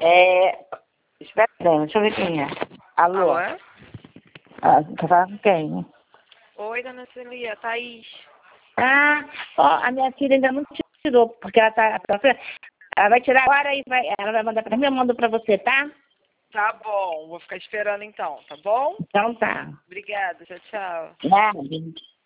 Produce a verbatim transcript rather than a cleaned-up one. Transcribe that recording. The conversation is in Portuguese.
É... Espera aí, deixa eu ver quem é. Alô? Alô, é? Ah, tá falando com quem? Oi, dona Celia, Thaís. Ah, ó, a minha filha ainda não tirou, porque ela tá... Ela vai tirar agora e vai... Ela vai mandar pra mim, eu mando pra você, tá? Tá bom, vou ficar esperando então, tá bom? Então tá. Obrigada, tchau, tchau. Nada.